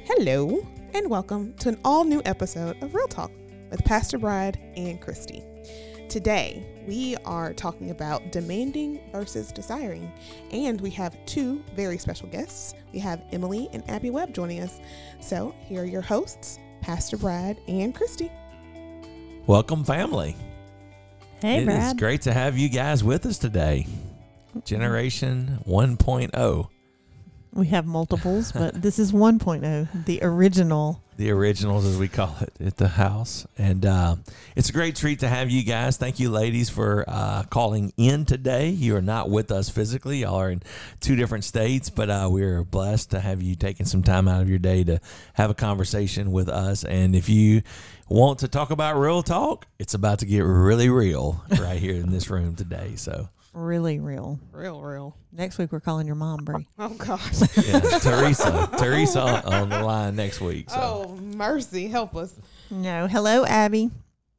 Hello, and welcome to an all-new episode of Real Talk with Pastor Brad and Christy. Today, we are talking about demanding versus desiring, and we have two very special guests. We have Emily and Abby Webb joining us. So, here are your hosts, Pastor Brad and Christy. Welcome, family. Hey, Brad. It is great to have you guys with us today. Generation 1.0. We have multiples, but this is 1.0, the original. The originals, as we call it, at the house. And it's a great treat to have you guys. Thank you, ladies, for calling in today. You are not with us physically. Y'all are in two different states, but we're blessed to have you taking some time out of your day to have a conversation with us. And if you want to talk about real talk, it's about to get really real right here in this room today. So really real. Real. Next week, we're calling your mom, Brie. Oh, gosh. yeah, Teresa on the line next week. So. Oh, mercy. Help us. No. Hello, Abby.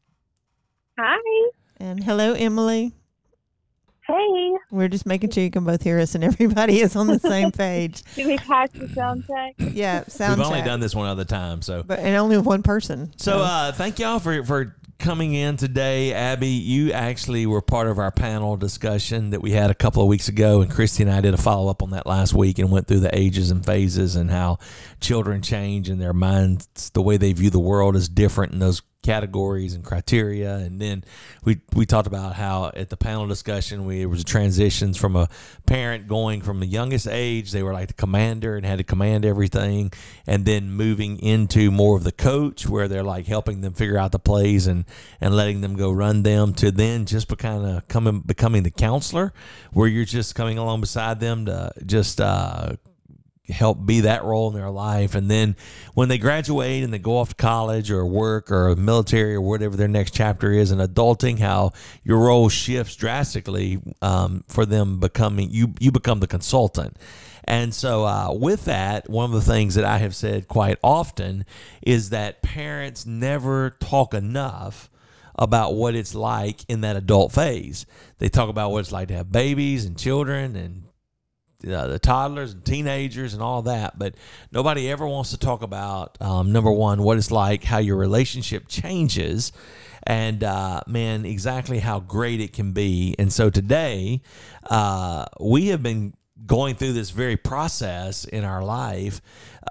Hi. And hello, Emily. Hey. We're just making sure you can both hear us and everybody is on the same page. Did we pass the sound check? Yeah, sound We've only check. done this one other time, so. And only one person. So thank y'all for coming in today. Abby, you actually were part of our panel discussion that we had a couple of weeks ago, and Christy and I did a follow-up on that last week and went through the ages and phases and how children change and their minds, the way they view the world is different in those categories and criteria. And then we talked about how at the panel discussion it was transitions from a parent going from the youngest age, they were like the commander and had to command everything, and then moving into more of the coach where they're like helping them figure out the plays and letting them go run them, to then just becoming the counselor where you're just coming along beside them to just help be that role in their life. And then when they graduate and they go off to college or work or military or whatever their next chapter is in adulting, how your role shifts drastically for them becoming, you become the consultant. And so with that, one of the things that I have said quite often is that parents never talk enough about what it's like in that adult phase. They talk about what it's like to have babies and children and the toddlers and teenagers and all that, but nobody ever wants to talk about number one, what it's like, how your relationship changes, and exactly how great it can be. And so today we have been going through this very process in our life.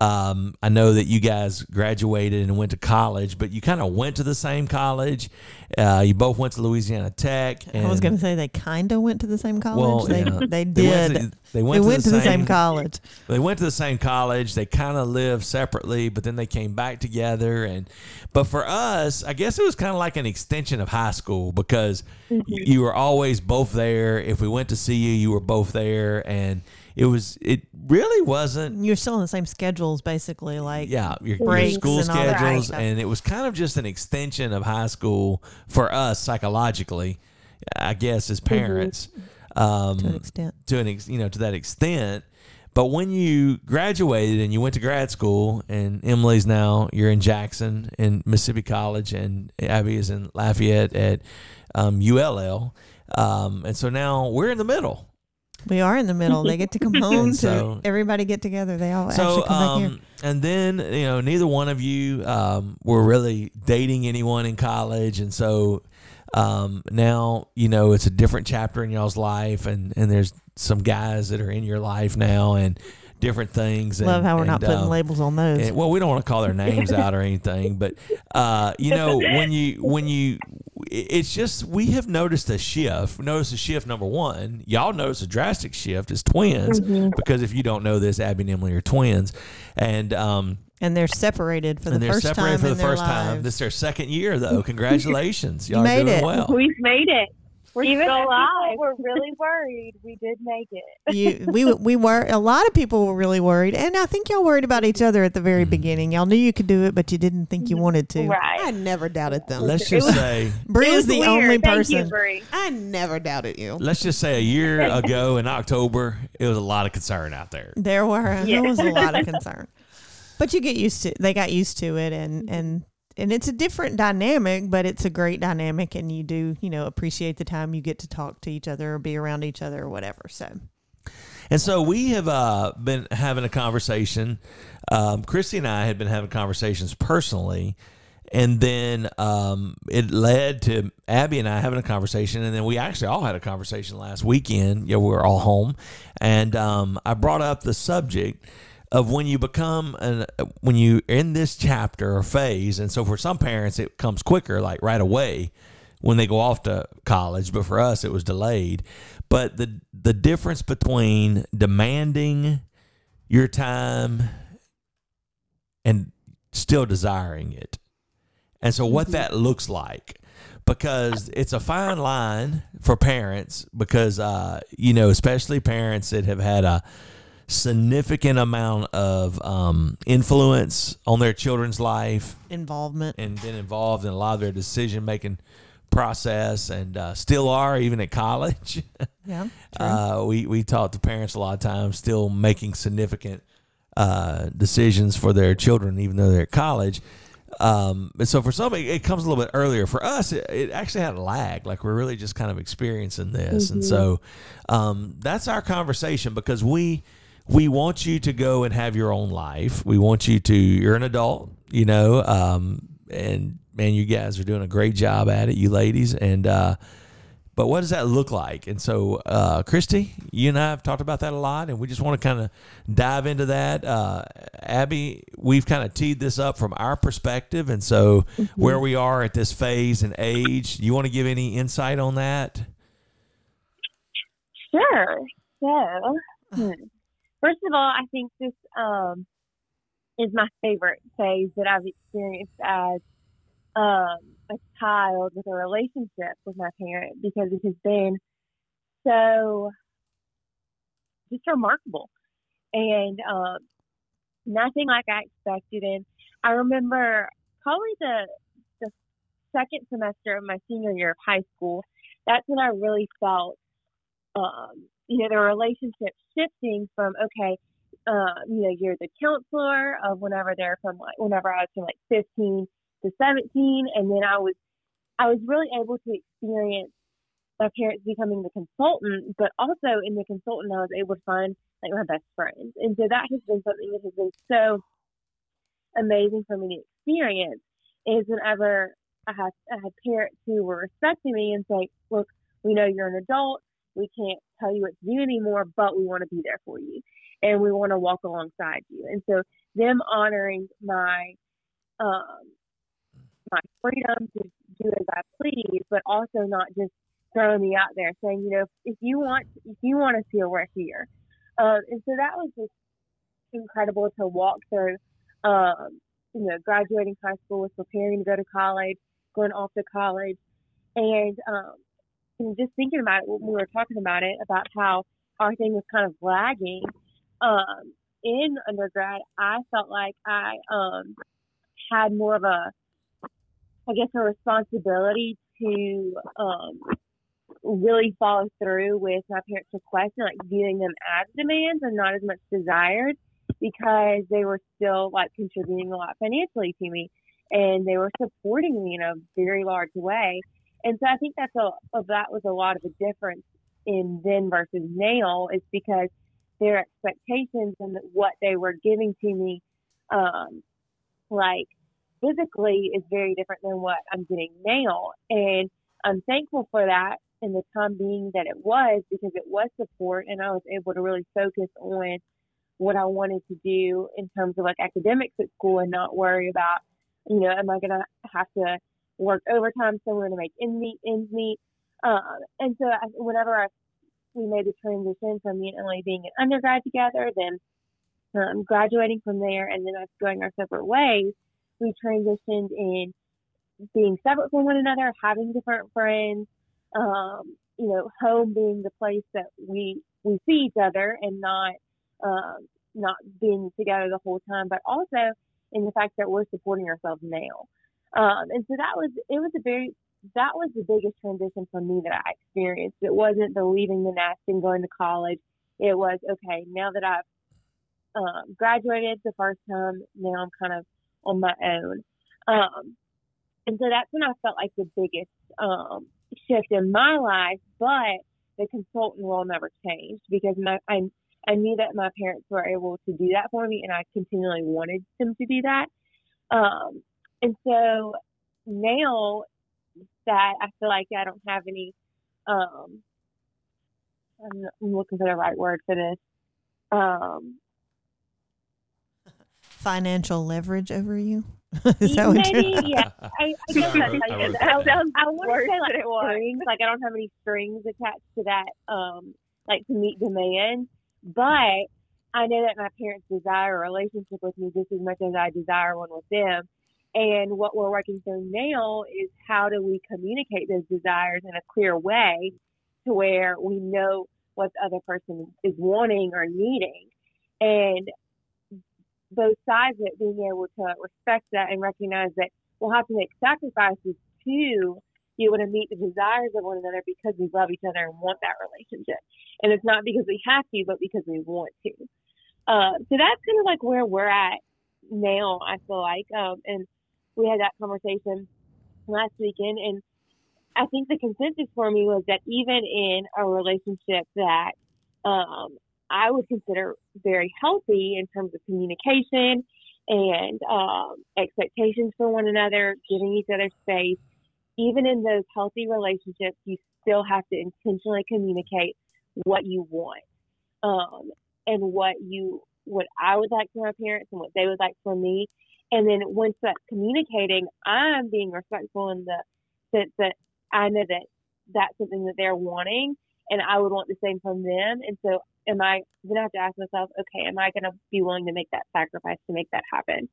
I know that you guys graduated and went to college, but you kind of went to the same college. You both went to Louisiana Tech. And I was going to say they kind of went to the same college. Well, they did. They went to the same college. They went to the same college. They kind of lived separately, but then they came back together. But for us, I guess it was kind of like an extension of high school because you were always both there. If we went to see you, you were both there, and it really wasn't. You're still on the same schedules, basically, like your breaks school and all that schedules, stuff. and it was kind of just an extension of high school for us psychologically, I guess, as parents. To an extent. To that extent. But when you graduated and you went to grad school, and you're in Jackson in Mississippi College, and Abby is in Lafayette at ULL. And so now we're in the middle. We are in the middle. They get to come home to everybody get together. They all actually come back here. And then, neither one of you were really dating anyone in college. And so now, it's a different chapter in y'all's life. And there's some guys that are in your life now and different things. Love how we're not putting labels on those. We don't want to call their names out or anything. But, when you it's just, we have noticed a shift. Number one. Y'all noticed a drastic shift as twins, because if you don't know this, Abby and Emily are twins, and they're separated for the first time in their lives. This is their second year, though. Congratulations, y'all made are doing it. well. We've made it. We're Even still if alive. people were really worried, we did make it. We were. A lot of people were really worried, and I think y'all worried about each other at the very beginning. Y'all knew you could do it, but you didn't think you wanted to. Right. I never doubted them. Let's just say, Bree is the weird. only Thank person. You, Bree. I never doubted you. let's just say a year ago in October, it was a lot of concern out there. There was a lot of concern, but you get used to. They got used to it, and it's a different dynamic, but it's a great dynamic, and you do, appreciate the time you get to talk to each other or be around each other or whatever. So And so we have been having a conversation. Christy and I had been having conversations personally, and then it led to Abby and I having a conversation, and then we actually all had a conversation last weekend. We were all home, and I brought up the subject of when you when you in this chapter or phase. And so for some parents it comes quicker, like right away when they go off to college, but for us it was delayed. But the difference between demanding your time and still desiring it, and so what that looks like, because it's a fine line for parents, because especially parents that have had a significant amount of influence on their children's life, involvement, and been involved in a lot of their decision making process, and still are even at college. Yeah, we talk to parents a lot of times still making significant decisions for their children even though they're at college. And so for some it comes a little bit earlier. For us it actually had a lag, like we're really just kind of experiencing this. And so that's our conversation, because we want you to go and have your own life. We want you to, you're an adult, and man, you guys are doing a great job at it, you ladies. And but what does that look like? And so Christy, you and I have talked about that a lot, and we just want to kind of dive into that. Abby, we've kind of teed this up from our perspective, and so where we are at this phase and age, you want to give any insight on that? Sure. So, first of all, I think this is my favorite phase that I've experienced as a child with a relationship with my parent, because it has been so just remarkable and nothing like I expected. And I remember probably the second semester of my senior year of high school, that's when I really felt the relationship shifting from, okay, you're the counselor of whenever I was from 15 to 17, and then I was really able to experience my parents becoming the consultant, but also in the consultant I was able to find my best friends. And so that has been something that has been so amazing for me to experience, is whenever I had parents who were respecting me and say, look, we know you're an adult, we can't tell you what to do anymore, but we want to be there for you and we want to walk alongside you. And so them honoring my freedom to do as I please, but also not just throwing me out there saying, if you want to feel, we're here. And so that was just incredible to walk through, graduating high school, was preparing to go to college, going off to college, and just thinking about it when we were talking about it, about how our thing was kind of lagging. In undergrad, I felt like I had more of a responsibility to really follow through with my parents' requests and viewing them as demands and not as much desired, because they were still contributing a lot financially to me and they were supporting me in a very large way. And so I think that was a lot of the difference in then versus now, is because their expectations and what they were giving to me, physically, is very different than what I'm getting now. And I'm thankful for that in the time being that it was, because it was support and I was able to really focus on what I wanted to do in terms of academics at school and not worry about, am I going to have to work overtime somewhere to make ends meet. And so whenever we made the transition from me and Emily being an undergrad together, then graduating from there, and then us going our separate ways, we transitioned in being separate from one another, having different friends, home being the place that we see each other and not being together the whole time, but also in the fact that we're supporting ourselves now. And so that was the biggest transition for me that I experienced. It wasn't the leaving the nest and going to college. It was, okay, now that I've graduated the first time, now I'm kind of on my own. And so that's when I felt like the biggest shift in my life. But the consultant role never changed because I knew that my parents were able to do that for me, and I continually wanted them to do that. And so now that I feel like I don't have any, I'm looking for the right word for this. Financial leverage over you? Is that what maybe, yeah. I guess I want to say like strings. Like I don't have any strings attached to that, like to meet demands. But I know that my parents desire a relationship with me just as much as I desire one with them. And what we're working through now is how do we communicate those desires in a clear way to where we know what the other person is wanting or needing. And both sides of it being able to respect that and recognize that we'll have to make sacrifices to be able to meet the desires of one another because we love each other and want that relationship. And it's not because we have to, but because we want to. So that's kind of like where we're at now, I feel like. And we had that conversation last weekend, and I think the consensus for me was that even in a relationship that I would consider very healthy in terms of communication and expectations for one another, giving each other space, even in those healthy relationships, you still have to intentionally communicate what you want and what I would like for my parents and what they would like for me. And then once that's communicating, I'm being respectful in the sense that I know that that's something that they're wanting, and I would want the same from them. And so then I have to ask myself, okay, am I going to be willing to make that sacrifice to make that happen?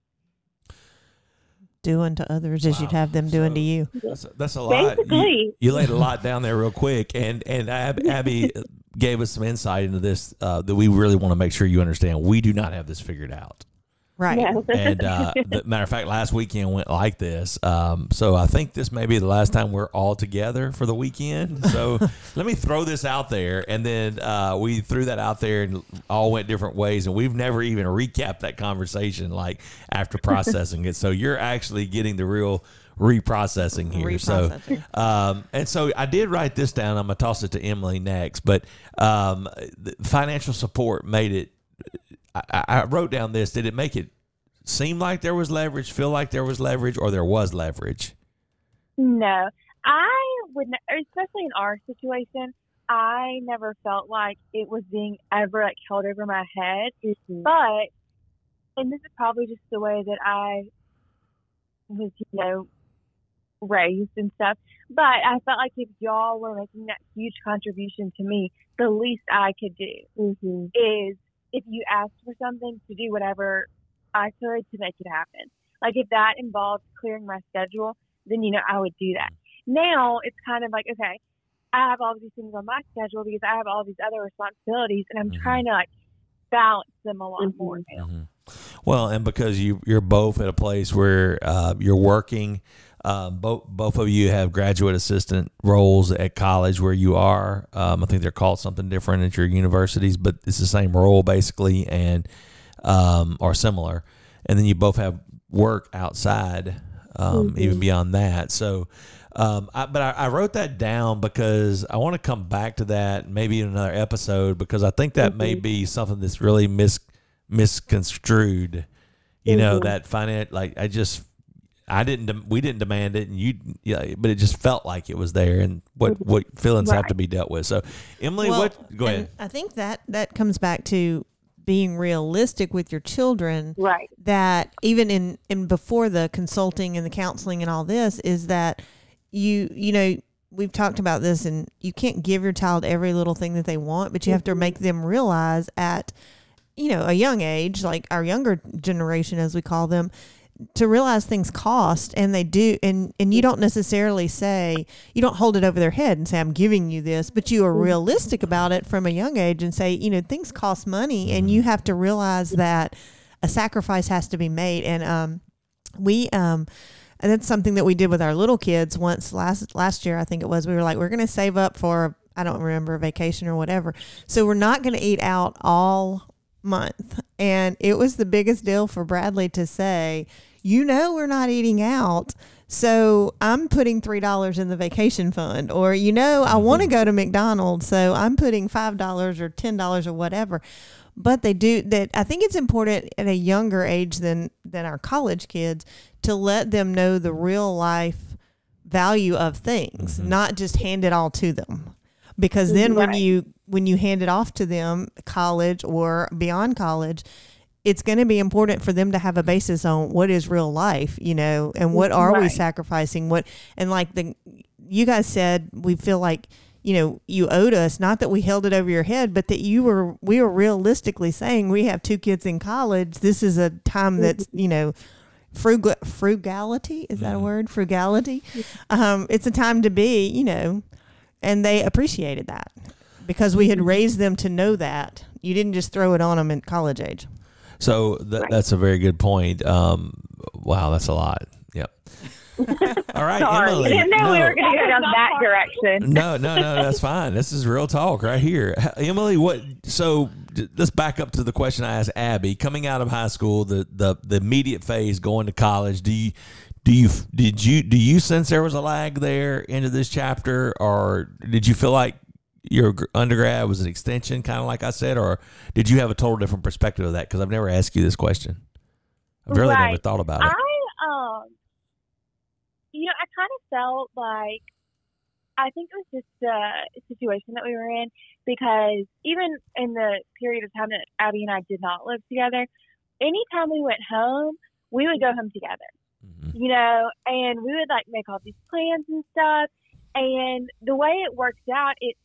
Do unto others as you'd have them do unto you. That's a lot. Basically. You laid a lot down there real quick, and Abby gave us some insight into this that we really want to make sure you understand. We do not have this figured out. Right. Yeah. And matter of fact, last weekend went like this. So I think this may be the last time we're all together for the weekend. So let me throw this out there. And then we threw that out there and all went different ways. And we've never even recapped that conversation like after processing it. So you're actually getting the real reprocessing here. So, and so I did write this down. I'm going to toss it to Emily next. But the financial support made it. I wrote down this. Did it make it seem like there was leverage, feel like there was leverage, or there was leverage? No. I would, especially in our situation, I never felt like it was being ever like held over my head. Mm-hmm. But, and this is probably just the way that I was, raised and stuff. But I felt like if y'all were making that huge contribution to me, the least I could do is, if you asked for something, to do whatever I could to make it happen. Like if that involved clearing my schedule, then, I would do that. Now it's kind of like, okay, I have all these things on my schedule because I have all these other responsibilities, and I'm trying to like balance them a lot more now. Well, and because you're both at a place where you're working, both of you have graduate assistant roles at college where you are. I think they're called something different at your universities, but it's the same role basically, and or similar. And then you both have work outside, even beyond that. So, I wrote that down because I want to come back to that maybe in another episode, because I think that may be something that's really misconstrued. That finance, like we didn't demand it, and but it just felt like it was there, and what feelings have to be dealt with. So, Emily, go ahead. I think that comes back to being realistic with your children. Right. That even in before the consulting and the counseling and all this is that we've talked about this, and you can't give your child every little thing that they want, but you have to make them realize at a young age, like our younger generation, as we call them, to realize things cost, and they do, and you don't necessarily say, you don't hold it over their head and say, I'm giving you this, but you are realistic about it from a young age and say, things cost money, and you have to realize that a sacrifice has to be made. And and that's something that we did with our little kids once last year, I think it was. We were like, we're going to save up for, I don't remember, a vacation or whatever. So we're not going to eat out all month. And it was the biggest deal for Bradley to say, we're not eating out, so I'm putting $3 in the vacation fund, or, I want to go to McDonald's, so I'm putting $5 or $10 or whatever. But they do that. I think it's important at a younger age than our college kids to let them know the real life value of things, not just hand it all to them. Because then when you hand it off to them, college or beyond college, it's going to be important for them to have a basis on what is real life, and what are we sacrificing? And like you guys said, we feel like, you owed us, not that we held it over your head, but that we were realistically saying we have 2 kids in college. This is a time that's, frugality. Is that a word? Frugality. It's a time to be, and they appreciated that because we had raised them to know that. You didn't just throw it on them at college age. So that's a very good point. Wow, that's a lot. Yep. All right, Sorry. Emily. I didn't know we were going to go down that direction. No, that's fine. This is real talk right here. Emily, let's back up to the question I asked Abby. Coming out of high school, the immediate phase, going to college, do you sense there was a lag there into this chapter, or did you feel like your undergrad was an extension, kind of like I said, or did you have a total different perspective of that? Because I've never asked you this question. I've really never thought about it. I kind of felt like, I think it was just the situation that we were in, because even in the period of time that Abby and I did not live together, anytime we went home, we would go home together, and we would like make all these plans and stuff. And the way it worked out, it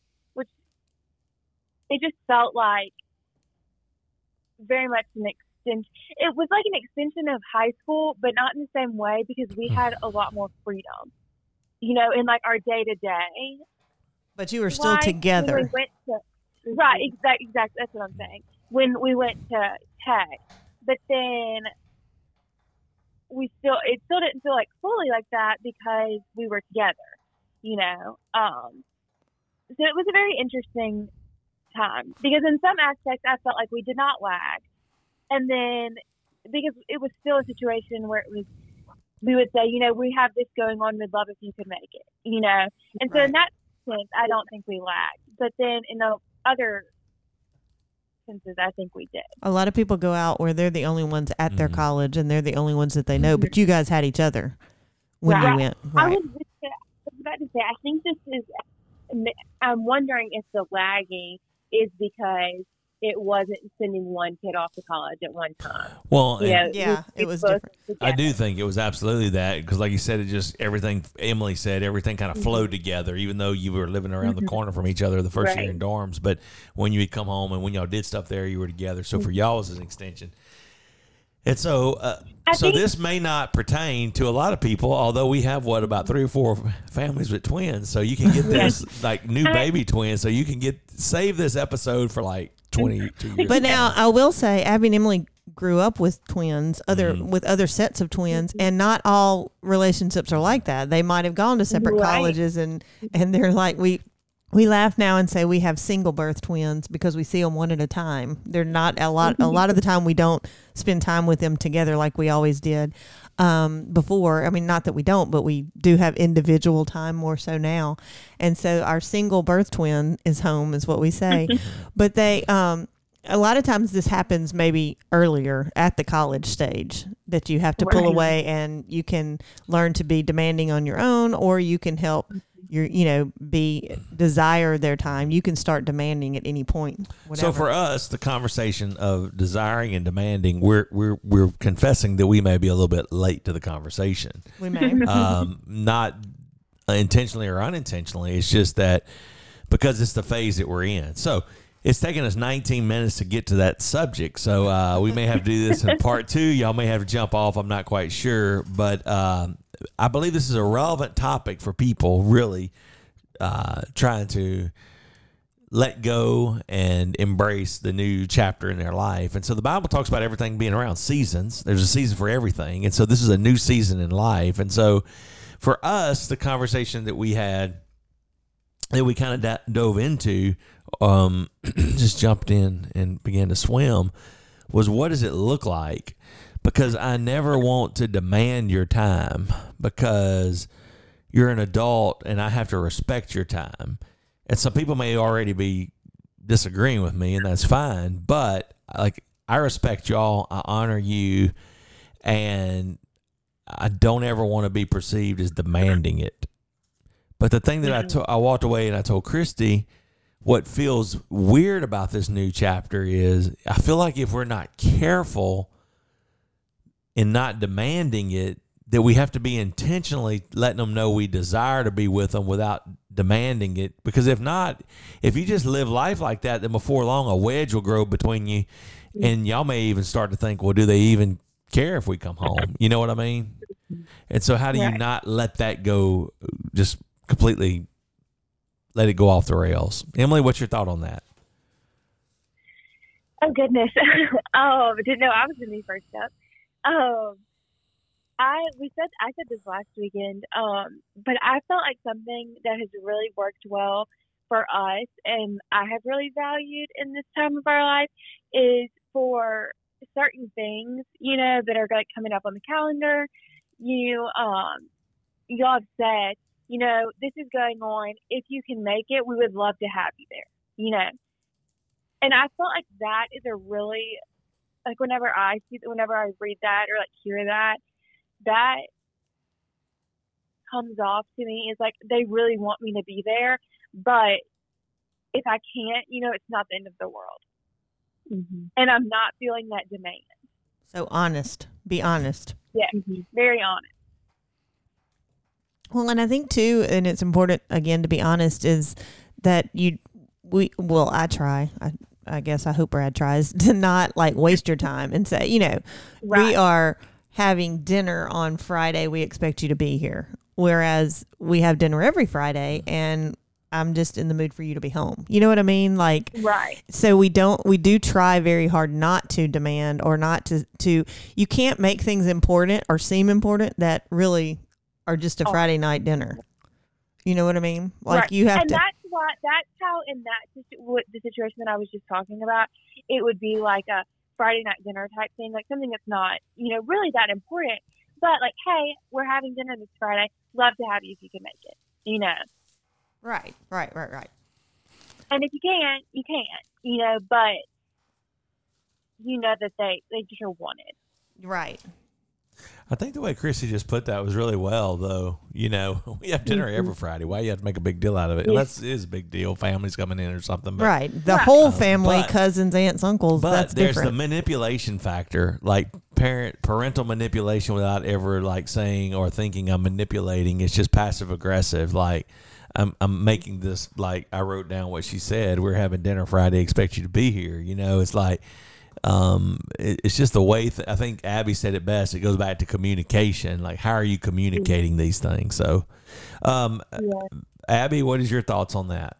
just felt like very much an extension. It was like an extension of high school, but not in the same way, because we had a lot more freedom, in like our day to day. But you were still together. When we went to, right, exactly. That's what I'm saying. When we went to Tech, but then it still didn't feel like fully like that because we were together, So it was a very interesting time, because in some aspects I felt like we did not lag. And then, because it was still a situation where we would say, we have this going on, we'd love if you could make it, And so in that sense, I don't think we lagged. But then in the other senses, I think we did. A lot of people go out where they're the only ones at their college and they're the only ones that they know, but you guys had each other when you went. Right. I was about to say, I think this is, I'm wondering if the lagging is because it wasn't sending one kid off to college at one time. Well, it was different. I do think it was absolutely that, because like you said, everything Emily said, everything kind of flowed together, even though you were living around the corner from each other the first year in dorms. But when you would come home and when y'all did stuff there, you were together. So for y'all, it was an extension. And so, this may not pertain to a lot of people, although we have about 3 or 4 families with twins. So you can get this like new baby twins. So you can save this episode for like 22 years. But now I will say, Abby and Emily grew up with twins, with other sets of twins, and not all relationships are like that. They might have gone to separate colleges, and they're like, we laugh now and say we have single birth twins because we see them one at a time. They're not a lot of the time we don't spend time with them together like we always did before. I mean, not that we don't, but we do have individual time more so now. And so our single birth twin is home, is what we say. But they, a lot of times this happens maybe earlier at the college stage, that you have to pull away and you can learn to be demanding on your own, or you can help desire their time. You can start demanding at any point. Whatever. So for us, the conversation of desiring and demanding, we're confessing that we may be a little bit late to the conversation. We may. Not intentionally or unintentionally. It's just that because it's the phase that we're in. So it's taken us 19 minutes to get to that subject. So we may have to do this in part 2. Y'all may have to jump off. I'm not quite sure. But I believe this is a relevant topic for people really trying to let go and embrace the new chapter in their life. And so the Bible talks about everything being around seasons. There's a season for everything. And so this is a new season in life. And so for us, the conversation that we had, that we kind of dove into, just jumped in and began to swim, was what does it look like? because I never want to demand your time, because you're an adult and I have to respect your time. And some people may already be disagreeing with me, and that's fine, but like, I respect y'all, I honor you, and I don't ever want to be perceived as demanding it. But the thing that I walked away and I told Christy, what feels weird about this new chapter is I feel like if we're not careful in not demanding it, that we have to be intentionally letting them know we desire to be with them without demanding it. Because if not, if you just live life like that, then before long a wedge will grow between you, and y'all may even start to think, well, do they even care if we come home? You know what I mean? And so how do you not let that go, just completely let it go off the rails? Emily, what's your thought on that? Oh, goodness. Didn't know I was going to be first up. I said this last weekend, but I felt like something that has really worked well for us and I have really valued in this time of our life is for certain things, that are like coming up on the calendar. Y'all have said, this is going on. If you can make it, we would love to have you there, And I felt like that is a really, like whenever I read that or like hear that comes off to me is like they really want me to be there, but if I can't, it's not the end of the world. Mm-hmm. And I'm not feeling that demand. So honest. Be honest. Yeah, very honest. Well, and I think too, and it's important again to be honest, is that I try. I guess I hope Brad tries to not like waste your time and say, we are having dinner on Friday. We expect you to be here. Whereas we have dinner every Friday and I'm just in the mood for you to be home. You know what I mean? Like, right. So we do try very hard not to demand or not to, you can't make things important or seem important that really are just a Friday night dinner. You know what I mean? Like right. You have and to. That's how in the situation that I was just talking about, it would be like a Friday night dinner type thing, like something that's not, really that important. But like, hey, we're having dinner this Friday. Love to have you if you can make it, Right. And if you can't, you can't, but that they just are wanted. Right. I think the way Chrissy just put that was really well, though. We have dinner every Friday. Why you have to make a big deal out of it? Yeah. Unless it is a big deal. Family's coming in or something. But, right. The whole family, cousins, aunts, uncles, but that's there's different. the manipulation factor, like parental manipulation without ever like saying or thinking I'm manipulating. It's just passive aggressive. Like I'm making this, like I wrote down what she said. We're having dinner Friday. Expect you to be here. It's like, it's just the way I think Abby said it best. It goes back to communication. Like, how are you communicating these things? So, Abby, what is your thoughts on that?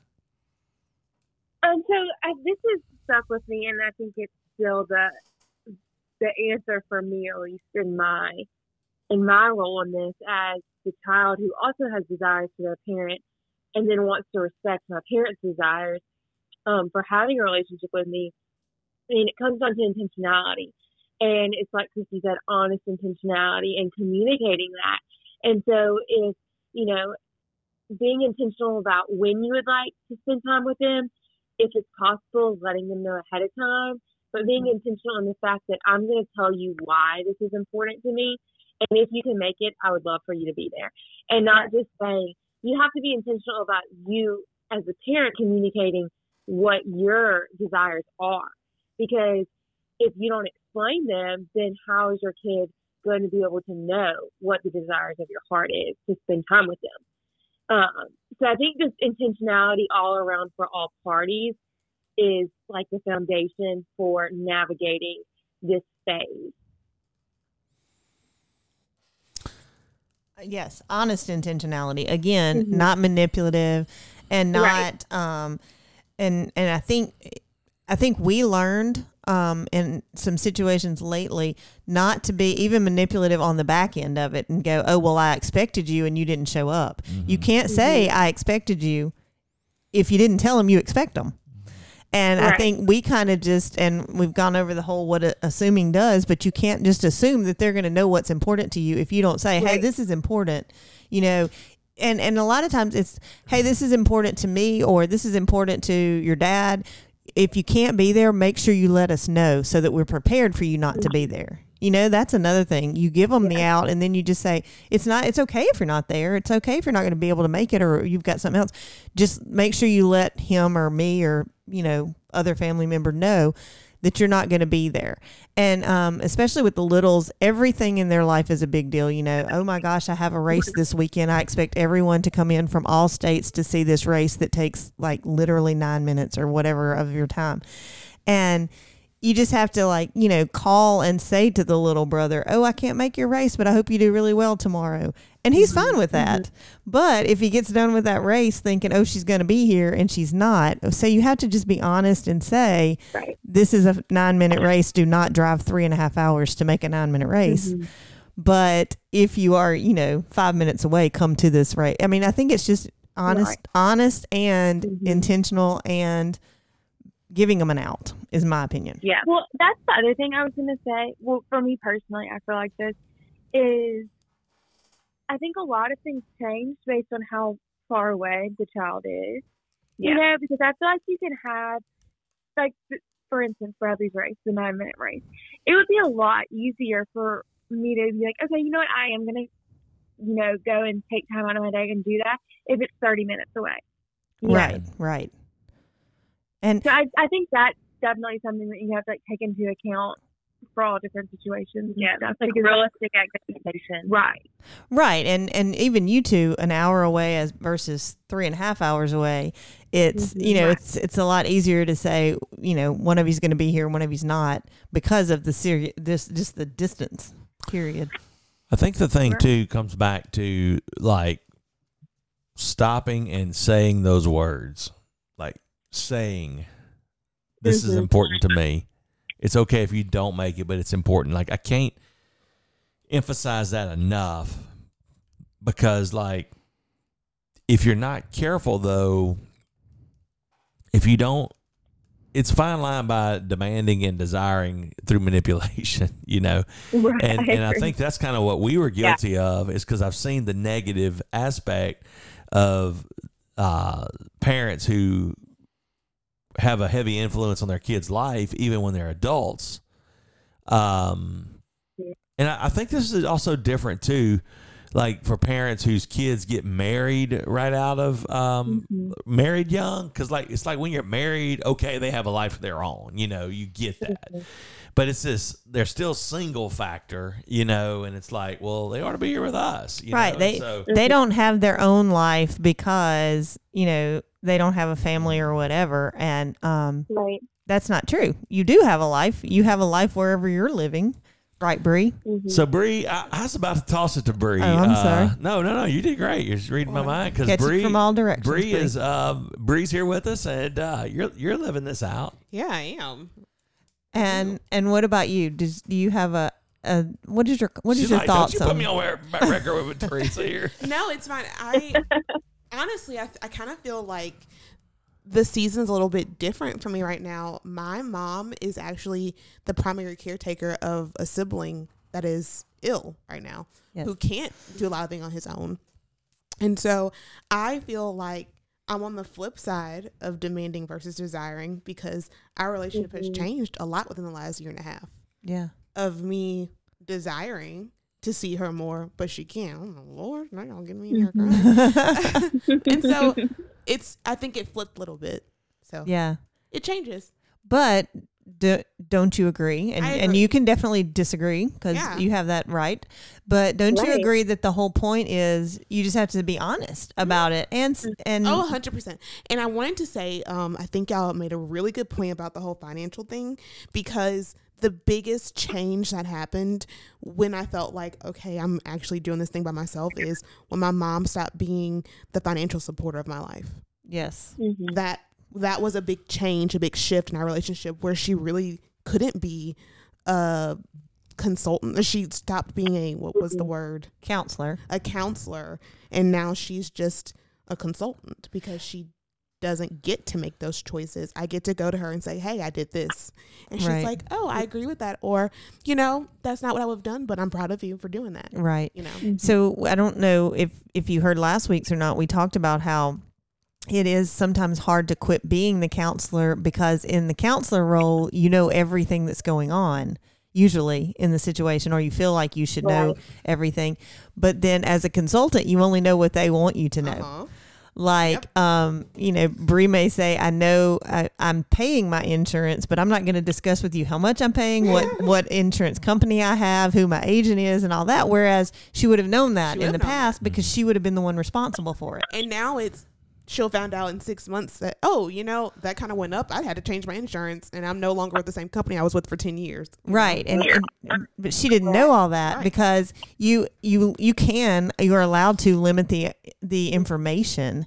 This has stuck with me, and I think it's still the answer for me, at least in my role in this, as the child who also has desires for their parent, and then wants to respect my parents' desires for having a relationship with me. I mean, it comes down to intentionality. And it's like Christy said, honest intentionality and communicating that. And so if, being intentional about when you would like to spend time with them, if it's possible, letting them know ahead of time, but being intentional on the fact that I'm going to tell you why this is important to me. And if you can make it, I would love for you to be there. And not just saying, you have to be intentional about you as a parent communicating what your desires are. Because if you don't explain them, then how is your kid going to be able to know what the desires of your heart is to spend time with them? So I think this intentionality all around for all parties is like the foundation for navigating this phase. Yes, honest intentionality. Again, not manipulative and not and I think we learned in some situations lately not to be even manipulative on the back end of it and go, oh, well, I expected you and you didn't show up. You can't say I expected you if you didn't tell them you expect them. And I think we kind of and we've gone over the whole what assuming does, but you can't just assume that they're going to know what's important to you if you don't say, hey, this is important, And a lot of times it's, hey, this is important to me, or this is important to your dad. If you can't be there, make sure you let us know so that we're prepared for you not to be there. That's another thing. You give them the out, and then you just say, it's okay if you're not there. It's okay if you're not going to be able to make it, or you've got something else. Just make sure you let him or me or, other family member know that you're not going to be there. And especially with the littles, everything in their life is a big deal. Oh my gosh, I have a race this weekend. I expect everyone to come in from all states to see this race that takes like literally 9 minutes or whatever of your time. And you just have to call and say to the little brother, oh, I can't make your race, but I hope you do really well tomorrow. And he's fine with that. But if he gets done with that race thinking, oh, she's going to be here and she's not. So you have to just be honest and say, this is a 9-minute race. Do not drive 3.5 hours to make a 9-minute race. But if you are, 5 minutes away, come to this race. I mean, I think it's just honest and intentional, and giving them an out is my opinion. Yeah. Well, that's the other thing I was going to say. Well, for me personally, I feel like this is, I think a lot of things change based on how far away the child is. Because I feel like you can have, for instance, Bradley's race, the 9-minute race. It would be a lot easier for me to be like, okay, you know what, I am going to, go and take time out of my day and do that if it's 30 minutes away. Right. And so I think that's definitely something that you have to take into account for all different situations. Yeah, that's realistic expectation. Right. And even you two, an hour away versus 3.5 hours away, it's, it's a lot easier to say, one of you's going to be here, one of you's not, because of the just the distance period. I think the thing too comes back to stopping and saying those words, saying, this is important to me. It's okay if you don't make it, but it's important. I can't emphasize that enough, because if you're not careful though, if you don't, it's a fine line by demanding and desiring through manipulation, Right. And I think that's kind of what we were guilty of, is because I've seen the negative aspect of parents who have a heavy influence on their kids' life, even when they're adults. And I think this is also different too, for parents whose kids get married right out of married young, because it's like when you're married, okay, they have a life of their own, you get that. But it's this, they're still single factor, and it's well, they ought to be here with us, right? They don't have their own life because they don't have a family or whatever, and that's not true. You do have a life. You have a life wherever you're living, right, Bree? So Bree, I was about to toss it to Bree. Oh, I'm sorry. No, you did great. You're just reading my mind, because Bree from all directions. Bree's here with us, and you're living this out. Yeah, I am. And what about you? Do you have a what is your thoughts? Don't you put me on record with Teresa here? No, it's fine. Honestly, I kind of feel like the season's a little bit different for me right now. My mom is actually the primary caretaker of a sibling that is ill right now, who can't do a lot of things on his own. And so I feel like I'm on the flip side of demanding versus desiring, because our relationship has changed a lot within the last 1.5 years. Yeah. Of me desiring to see her more, but she can't. Oh, Lord, now y'all getting me in here crying. And so I think it flipped a little bit. So yeah, it changes. But don't you agree? And you can definitely disagree, because you have that right. But don't you agree that the whole point is you just have to be honest about it? And 100%. And I wanted to say, I think y'all made a really good point about the whole financial thing, because the biggest change that happened when I felt like, okay, I'm actually doing this thing by myself, is when my mom stopped being the financial supporter of my life. Yes. That was a big change, a big shift in our relationship, where she really couldn't be a consultant. She stopped being what was the word? Counselor. A counselor. And now she's just a consultant, because she doesn't get to make those choices. I get to go to her and say, hey, I did this. And she's Right. like, oh, I agree with that. Or, you know, that's not what I would have done, but I'm proud of you for doing that. Right. You know? So I don't know if you heard last week's or not. We talked about how it is sometimes hard to quit being the counselor, because in the counselor role, you know everything that's going on usually in the situation, or you feel like you should know everything. But then as a consultant, you only know what they want you to know. Uh-huh. Like, you know, Bree may say, I know I'm paying my insurance, but I'm not going to discuss with you how much I'm paying, what insurance company I have, who my agent is, and all that. Whereas she would have known that in the past because she would have been the one responsible for it. And now she'll find out in 6 months that, oh, you know, that kind of went up. I had to change my insurance, and I'm no longer with the same company I was with for 10 years. Right. But she didn't know all that because you are allowed to limit the information.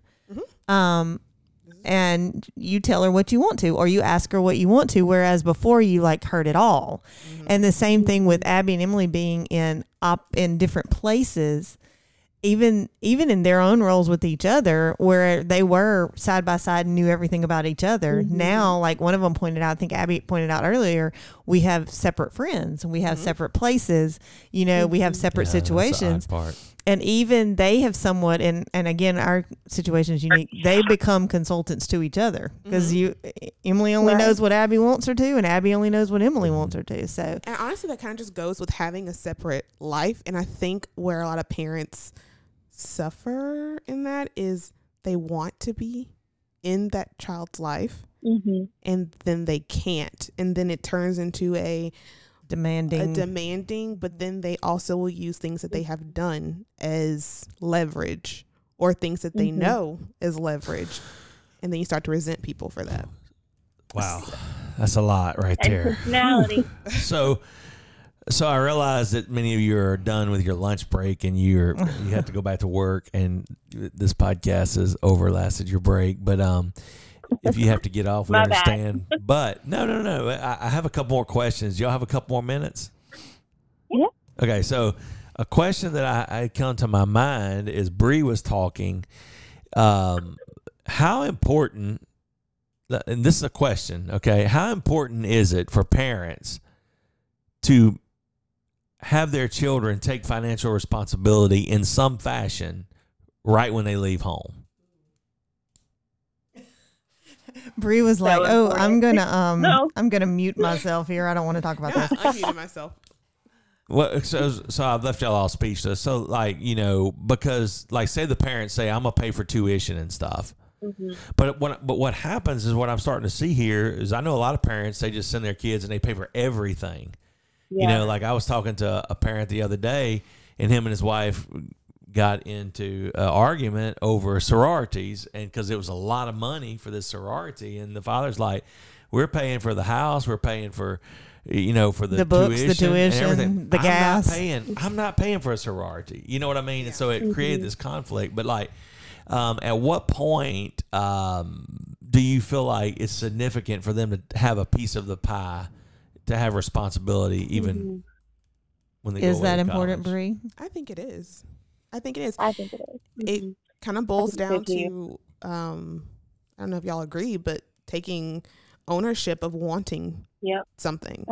And you tell her what you want to, or you ask her what you want to, whereas before you like heard it all. And the same thing with Abby and Emily being in different places. Even in their own roles with each other, where they were side by side and knew everything about each other. Now, like one of them pointed out, I think Abby pointed out earlier, we have separate friends and we have separate places, you know, we have separate situations. That's the odd part. And even they have somewhat, and again, our situation is unique. They become consultants to each other because Emily only knows what Abby wants her to, and Abby only knows what Emily wants her to. So, and honestly, that kind of just goes with having a separate life. And I think where a lot of parents suffer in that is they want to be in that child's life, and then they can't, and then it turns into a demanding, but then they also will use things that they have done as leverage, or things that they know as leverage, and then you start to resent people for that. Wow, that's a lot right there. Personality. So I realize that many of you are done with your lunch break and you have to go back to work, and this podcast has overlasted your break. But if you have to get off, we understand. But no. I have a couple more questions. Y'all have a couple more minutes? Yeah. Okay, so a question that I come to my mind is Bree was talking. How important, and this is a question, okay, how important is it for parents to have their children take financial responsibility in some fashion right when they leave home? Bree was like, So I'm gonna No. I'm gonna mute myself here. I don't want to talk about Yeah, this. I muted myself. Well, so I've left y'all all speechless. So, like, you know, because, like, say the parents say, I'm going to pay for tuition and stuff. But what happens is, what I'm starting to see here is, I know a lot of parents, they just send their kids and they pay for everything. You know, like I was talking to a parent the other day, and him and his wife got into an argument over sororities, and because it was a lot of money for this sorority, and the father's like, we're paying for the house, we're paying for, you know, for the books, tuition, the tuition, and everything. the gas. I'm not paying for a sorority. You know what I mean? And so it created this conflict. But like, at what point do you feel like it's significant for them to have a piece of the pie, to have responsibility, even when they go Is away that to important, college? Bree? I think it is. I think it is. I think it is. It kind of boils I think so, down to, I don't know if y'all agree, but taking ownership of wanting something.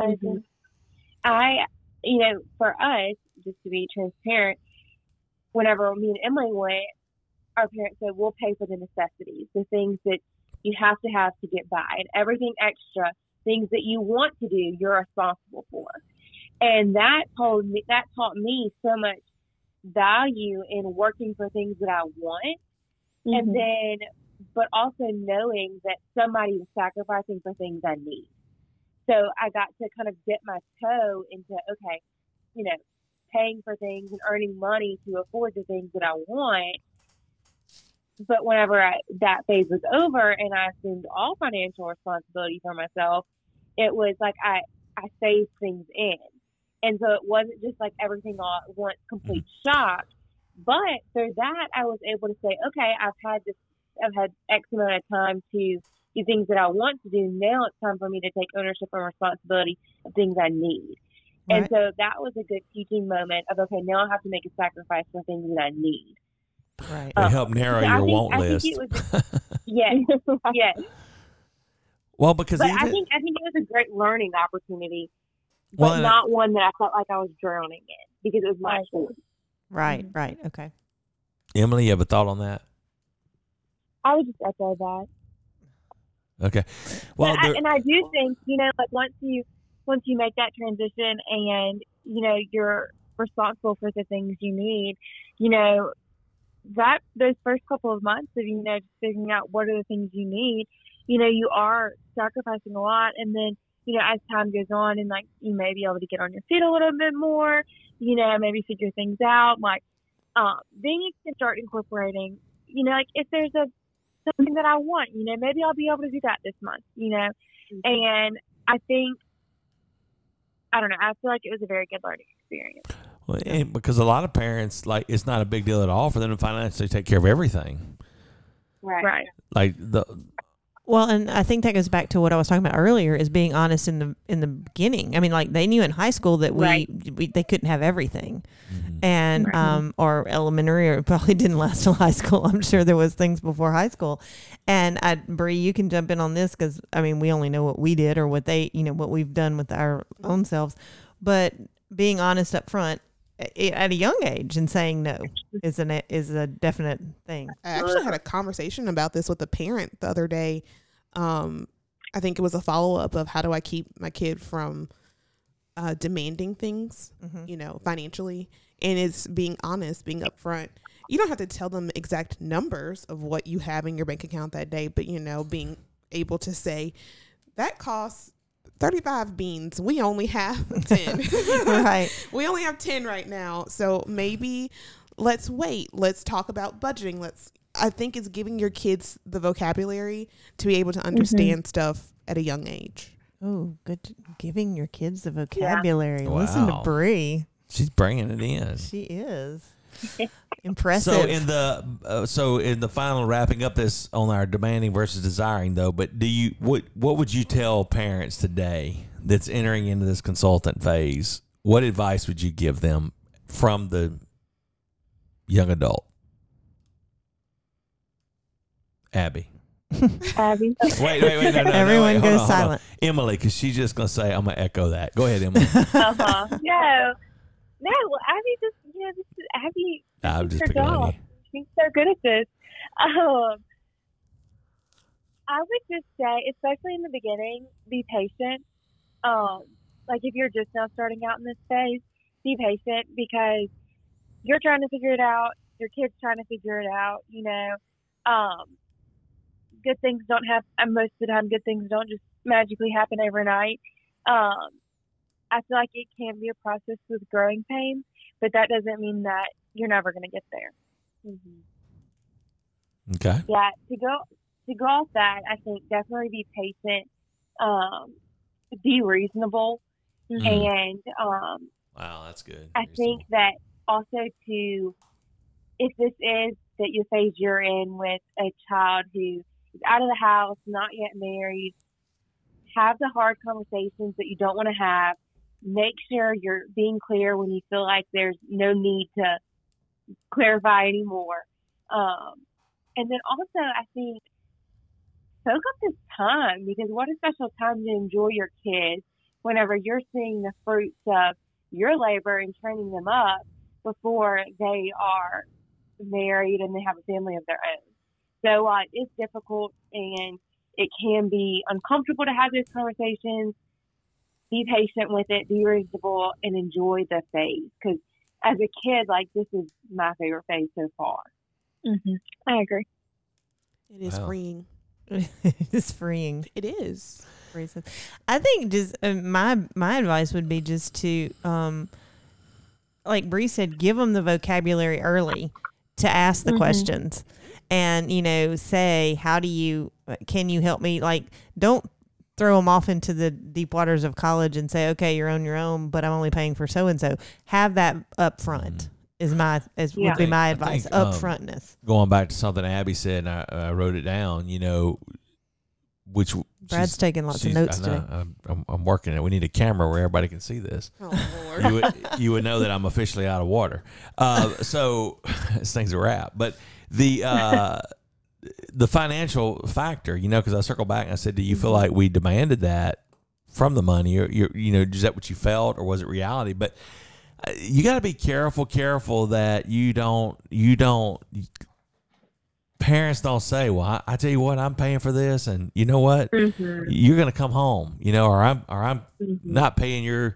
You know, for us, just to be transparent, whenever me and Emily went, our parents said, we'll pay for the necessities, the things that you have to get by, and everything extra, things that you want to do, you're responsible for. And that taught me so much value in working for things that I want. And then, but also knowing that somebody was sacrificing for things I need. So I got to kind of dip my toe into, okay, you know, paying for things and earning money to afford the things that I want. But whenever that phase was over and I assumed all financial responsibility for myself, it was like I saved things in. And so it wasn't just like everything all at once, complete shock. But through that, I was able to say, okay, I've had X amount of time to do things that I want to do. Now it's time for me to take ownership and responsibility of things I need. Right. And so that was a good teaching moment of, okay, now I have to make a sacrifice for things that I need. Right. They help narrow I your think- want I think list. it was yes, yes. Well, because But even, I think it was a great learning opportunity, but Well, and- not one that I felt like I was drowning in because it was my choice. Right. Right. Okay. Emily, you have a thought on that? I would just echo that. Okay. Well, But I do think, like once you make that transition and you're responsible for the things you need, that those first couple of months of just figuring out what are the things you need, you are sacrificing a lot, and then as time goes on and like you may be able to get on your feet a little bit more, maybe figure things out, like then you can start incorporating, like if there's something that I want, maybe I'll be able to do that this month, and I think, I don't know, I feel like it was a very good learning experience. well, and because a lot of parents, like, it's not a big deal at all for them to financially take care of everything. Right. Like Well, and I think that goes back to what I was talking about earlier, is being honest in the beginning. I mean, like they knew in high school that they couldn't have everything, and or elementary, or it probably didn't last till high school. I'm sure there was things before high school, and Bree, you can jump in on this because I mean we only know what we did or what they, what we've done with our own selves, but being honest up front at a young age and saying no is a definite thing. I actually had a conversation about this with a parent the other day. I think it was a follow-up of how do I keep my kid from demanding things, financially. And it's being honest, being upfront. You don't have to tell them exact numbers of what you have in your bank account that day, but, being able to say, that costs 35 beans. We only have 10. Right. We only have 10 right now. So maybe let's wait. Let's talk about budgeting. I think it's giving your kids the vocabulary to be able to understand stuff at a young age. Oh, good. Giving your kids the vocabulary. Yeah. Listen to Wow. Bree. she's bringing it in. She is. Impressive. So in the final, wrapping up this on our demanding versus desiring, though, but what would you tell parents today that's entering into this consultant phase? What advice would you give them from the young adult? Abby. Abby. Wait. No, Everyone hold goes on. silent. Emily, because she's just going to say, I'm going to echo that. Go ahead, Emily. No. Well, Abby just, this is Abby. I'm this is just her picking on job. you. She's so good at this. I would just say, especially in the beginning, be patient. Like if you're just now starting out in this phase, be patient because you're trying to figure it out. Your kid's trying to figure it out. Good things don't happen most of the time. Good things don't just magically happen overnight. I feel like it can be a process with growing pains, but that doesn't mean that you're never going to get there. Okay. Yeah, to go off that, I think definitely be patient, be reasonable, and Wow, that's good. I think that also too, if this is that your phase you're in with a child who is out of the house, not yet married, have the hard conversations that you don't want to have. Make sure you're being clear when you feel like there's no need to clarify anymore. And then also, I think, soak up this time because what a special time to enjoy your kids whenever you're seeing the fruits of your labor and training them up before they are married and they have a family of their own. So it's difficult and it can be uncomfortable to have those conversations. Be patient with it, be reasonable, and enjoy the phase. Because as a kid, this is my favorite phase so far. I agree. It is freeing. It's freeing. It is. I think just my advice would be just to, like Bree said, give them the vocabulary early to ask the questions, and say, can you help me? Like, don't throw them off into the deep waters of college and say, okay, you're on your own, but I'm only paying for so and so. Have that up front. Would be my advice. Upfrontness. Going back to something Abby said, and I wrote it down. Brad's taking lots of notes today. I'm working it. We need a camera where everybody can see this. Oh, Lord. anymore. you would know that I'm officially out of water. So this thing's a wrap. But the financial factor, because I circled back and I said, do you feel like we demanded that from the money? Or is that what you felt, or was it reality? But you got to be careful that you don't. Parents don't say, well, I tell you what, I'm paying for this, and you know what, you're going to come home, or I'm not paying your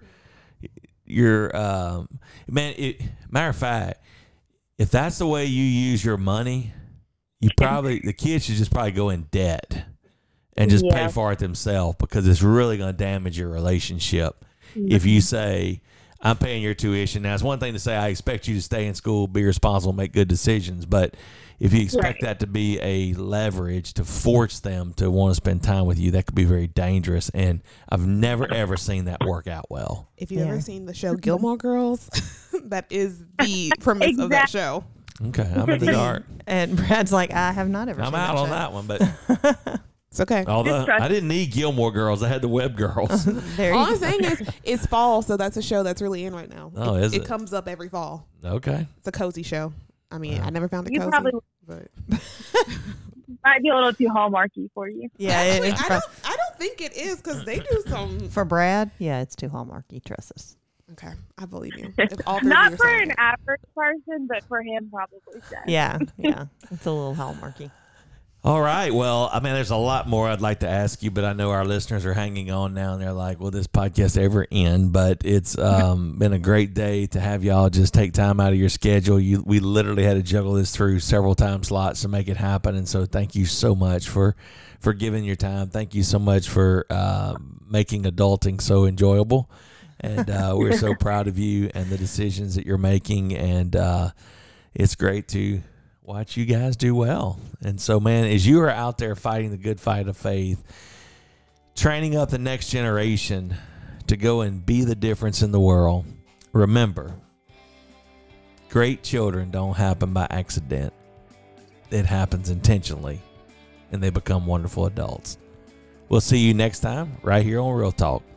matter of fact, if that's the way you use your money, the kids should just probably go in debt and just pay for it themselves, because it's really going to damage your relationship. If you say, I'm paying your tuition. Now, it's one thing to say, I expect you to stay in school, be responsible, make good decisions. But if you expect that to be a leverage to force them to want to spend time with you, that could be very dangerous. And I've never, ever seen that work out well. If you've ever seen the show Gilmore Girls, that is the premise of that show. Okay, I'm in the dark. And Brad's like, I have not ever I'm seen out that on show. that one, but it's okay. Although I didn't need Gilmore Girls, I had the Web Girls. All I'm saying is it's fall, so that's a show that's really in right now. Oh, is it? It comes up every fall. Okay. It's a cozy show. I mean, I never found it cozy. Probably but might be a little too hallmarky for you. Yeah, actually, it's I don't think it is, because they do some. for Brad. Yeah, it's too hallmarky. Trust us. Okay, I believe you. If all three of Not you are for saying an average person, but for him, probably so. Yeah, it's a little hallmarky. All right. Well, I mean, there's a lot more I'd like to ask you, but I know our listeners are hanging on now, and they're like, will this podcast ever end? But it's been a great day to have y'all just take time out of your schedule. We literally had to juggle this through several time slots to make it happen. And so thank you so much for giving your time. Thank you so much for making adulting so enjoyable. And we're so proud of you and the decisions that you're making. And it's great to watch you guys do well. And so, man, as you are out there fighting the good fight of faith, training up the next generation to go and be the difference in the world, remember, great children don't happen by accident. It happens intentionally, and they become wonderful adults. We'll see you next time right here on Real Talk.